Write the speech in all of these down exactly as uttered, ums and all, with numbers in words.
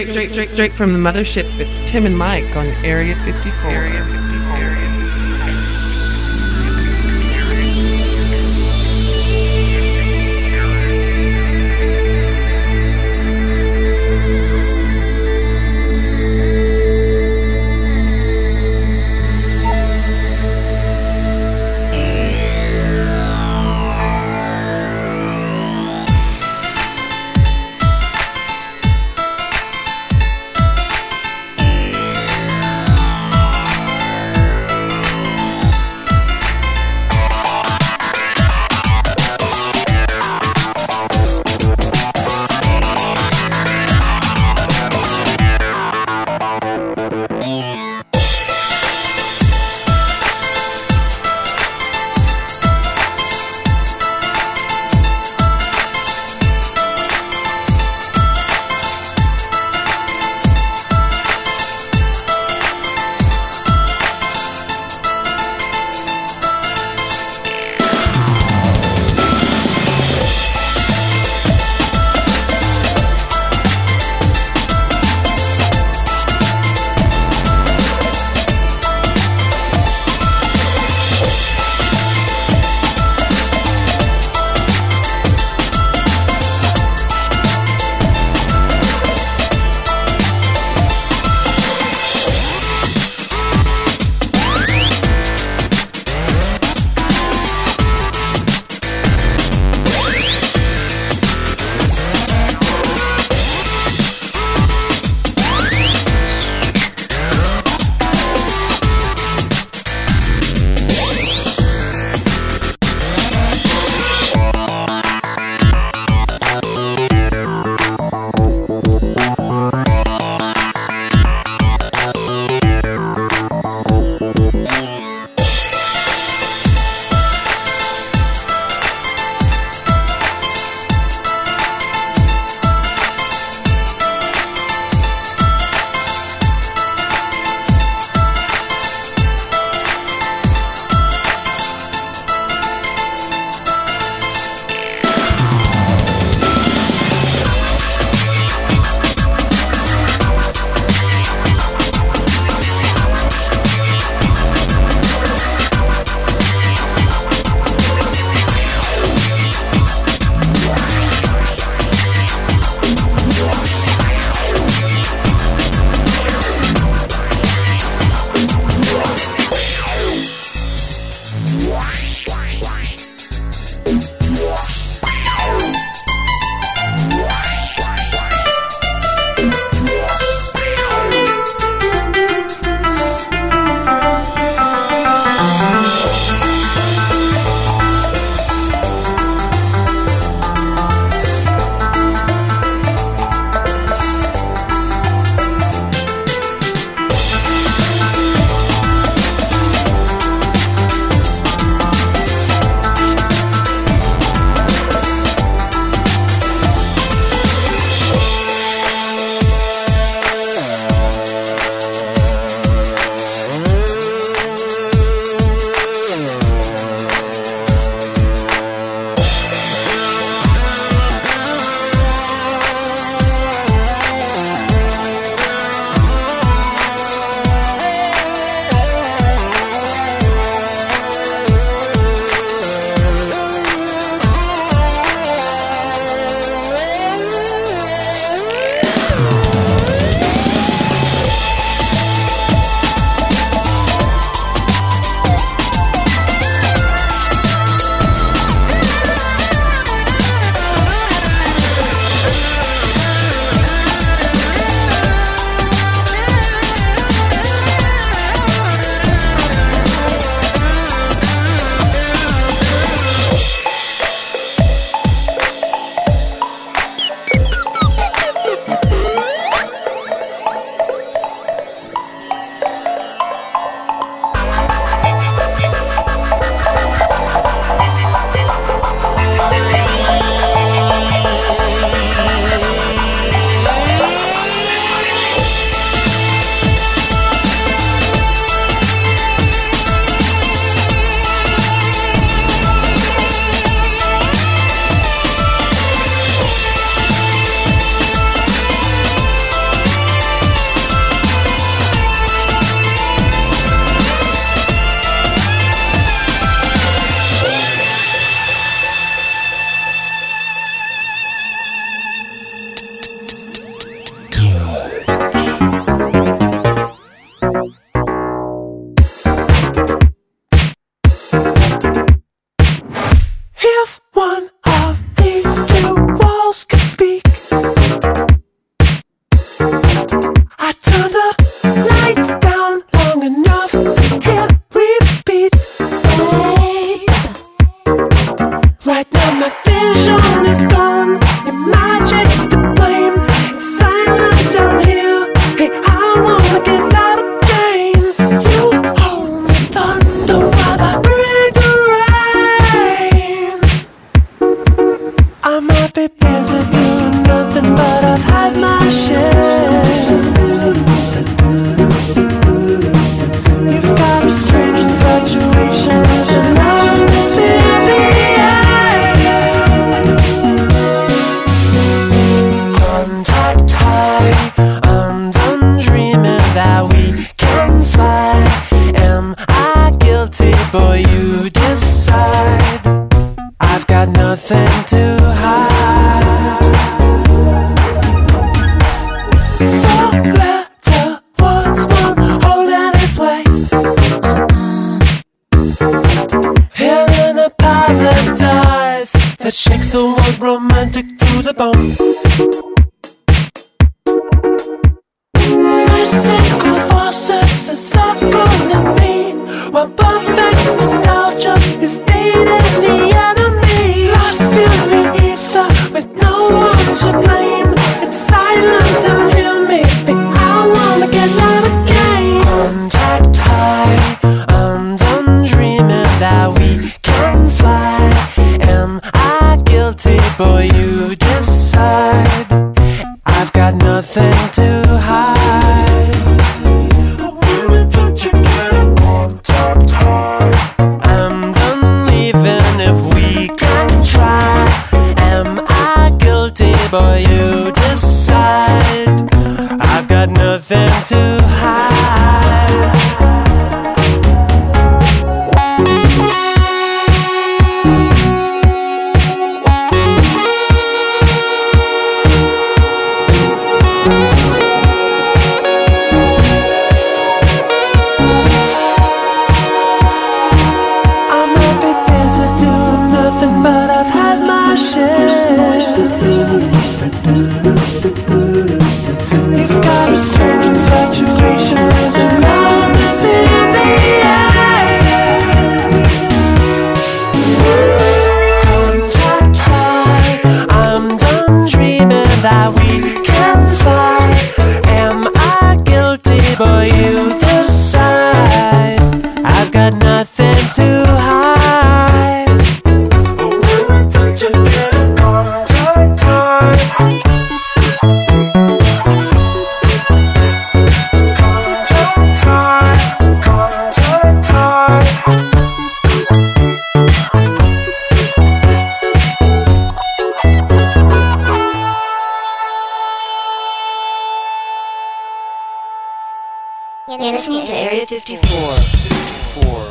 straight, straight, straight, straight from the mothership. It's Tim and Mike on Area fifty-four. Area fifty-four. Area nothing, but I've had my share. You've got a strange infatuation with the love that's in the air. Contact high, I'm done dreaming that we can fly. Am I guilty? Boy, you decide. I've got nothing to hide. Four letter words, one holding its way. Here in a paradise that shakes the world romantic to the bone. Mystical forces are circling me, while perfect nostalgia is dating the enemy. Lost in the ether with no one to blame. It's silent and hear me think I wanna get out again. Contact high, I'm done dreaming that we can fly. Am I guilty? Boy, you decide. I've got nothing to hide. Women touch again. Contact high. I'm done leaving if we can try. Am I guilty? Boy, you decide. I've got nothing to hide. But I've had my share. You've got a strange infatuation with the love that's in the air. Contact high, I'm done dreaming that we can fly. Am I guilty? Boy, you decide. I've got nothing to hide. You're listening to Area fifty-four. fifty-four.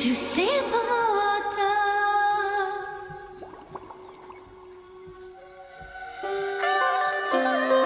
to step on the water. I want to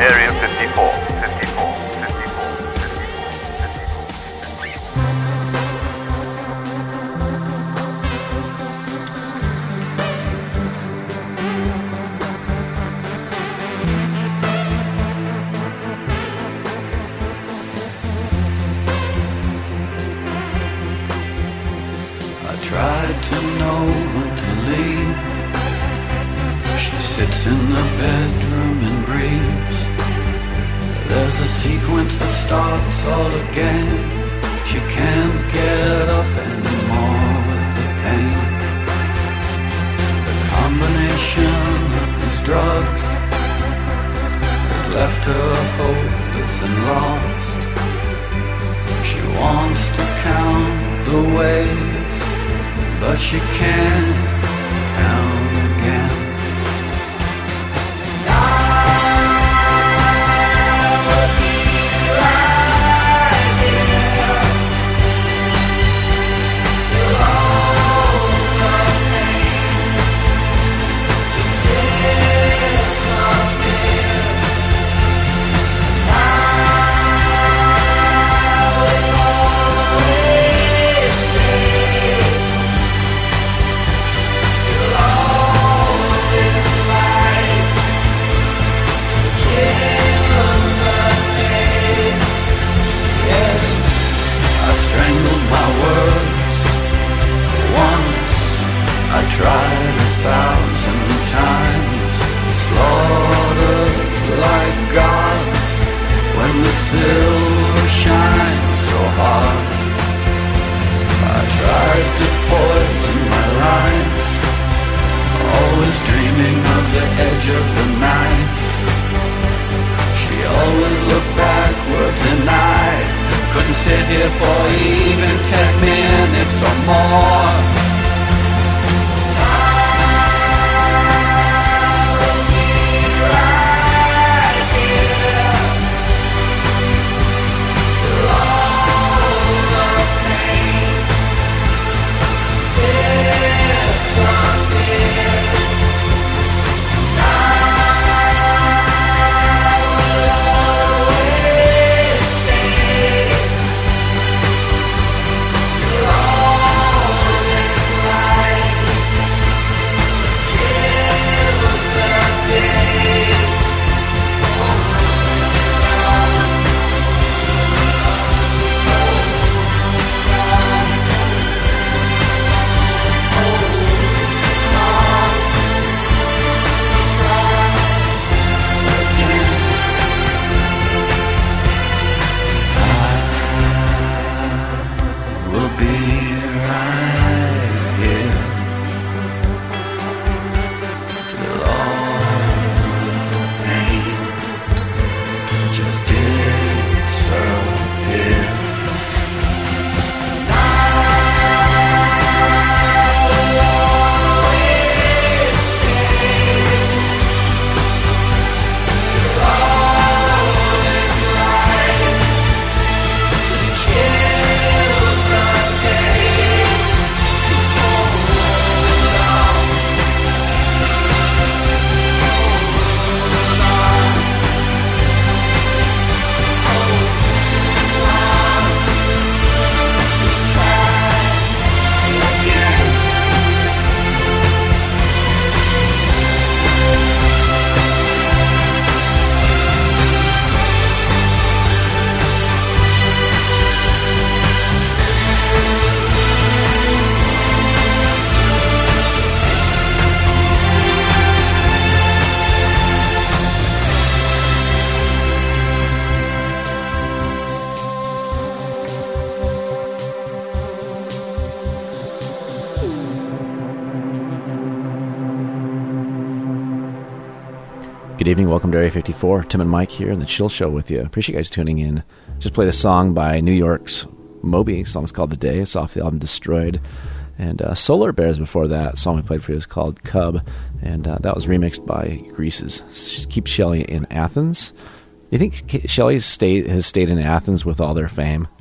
Area fifty-four, fifty-four, fifty-four, I tried to know when to leave. She sits in the bedroom and grieves. There's a sequence that starts all again. She can't get up anymore with the pain. The combination of these drugs has left her hopeless and lost. She wants to count the ways, but she can't count again. I tried a thousand times, slaughtered like gods when the silver shines so hard. I tried to poison my life, always dreaming of the edge of the knife. She always looked backwards and I couldn't sit here for even ten minutes or more. Good evening, welcome to Area fifty-four. Tim and Mike here in the Chill Show with you. Appreciate you guys tuning in. Just played a song by New York's Moby. The song's called The Day. It's off the album Destroyed. And uh, Solar Bears before that. The song we played for you is called Cub. And uh, that was remixed by Greases. Just keep Shelley in Athens. Do you think Shelley stayed, has stayed in Athens with all their fame?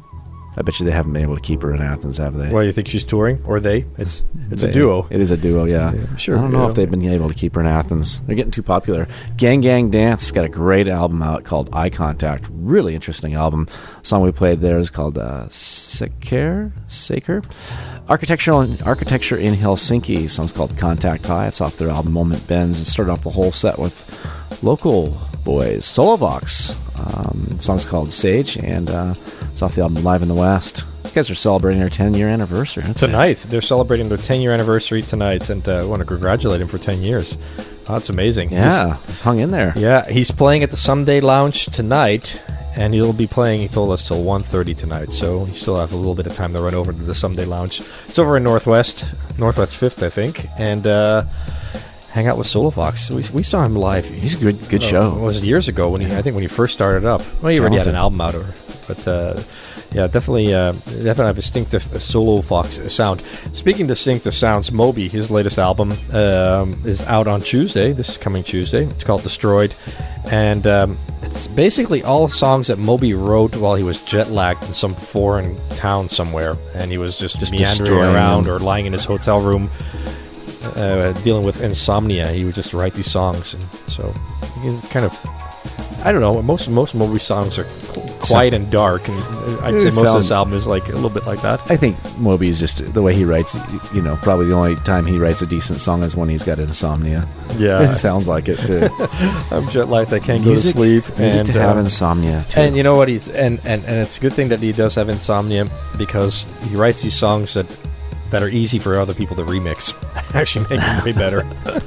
I bet you they haven't been able to keep her in Athens, have they? Well, you think she's touring, or they? It's it's They- a duo. It is a duo, yeah. Yeah, sure, I don't know yeah. if they've been able to keep her in Athens. They're getting too popular. Gang Gang Dance got a great album out called Eye Contact. Really interesting album. The song we played there is called uh, Saker? Saker? Architectural Architecture in Helsinki. The song's called Contact High. It's off their album Moment Bends. It started off the whole set with local boys, Solovox. Um, the song's called Sage, and uh, it's off the album Live in the West. These guys are celebrating their ten-year anniversary. aren't they? Tonight, they're celebrating their ten-year anniversary tonight, and uh, I want to congratulate him for ten years. Oh, that's amazing. Yeah, He's- he's hung in there. yeah, he's playing at the Someday Lounge tonight, and he'll be playing, he told us, till one thirty tonight, so you still have a little bit of time to run over to the Someday Lounge. It's over in Northwest, Northwest fifth, I think, and uh, hang out with Solofox. We, we saw him live. He's a good, good Oh, show. it was years ago when he, I think, when he first started up. Well, he already had an Talented. album out, or, but uh, yeah, definitely, uh, definitely a distinctive solo Fox sound. Speaking of distinctive sounds, Moby, his latest album, um, is out on Tuesday. This is coming Tuesday. It's called Destroyed, and um, it's basically all songs that Moby wrote while he was jet lagged in some foreign town somewhere, and he was just, Just meandering destroying around them. or lying in his hotel room. Uh, dealing with insomnia, he would just write these songs, and so he kind of, I don't know. Most most Moby songs are qu- quiet and dark, and I'd say It most of sound- this album is like a little bit like that. I think Moby is just the way he writes. You know, probably the only time he writes a decent song is when he's got insomnia. Yeah. It sounds like it too. I'm jet lagged. I can't music, go to sleep. music and to have um, insomnia too. and you know what? He's and, and and it's a good thing that he does have insomnia, because he writes these songs that that are easy for other people to remix. Actually, make them way better.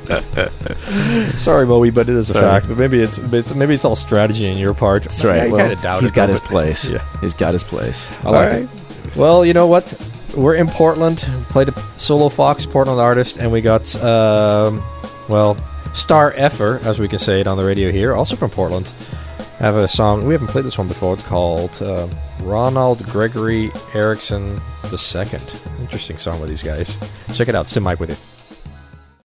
Sorry, Moby, but it is a Sorry. fact. But maybe it's, it's maybe it's all strategy on your part. That's right. I, I well, kind of doubt he's it. got though, his but- place. Yeah. He's got his place. I All like right. it. Well, you know what? We're in Portland. Played a solo Fox, Portland artist, and we got, um, well, Star Effer, as we can say it on the radio here, also from Portland. Have a song. We haven't played this one before. It's called uh, Ronald Gregory Erickson the Second. Interesting song with these guys. Check it out. Sim Mike with you.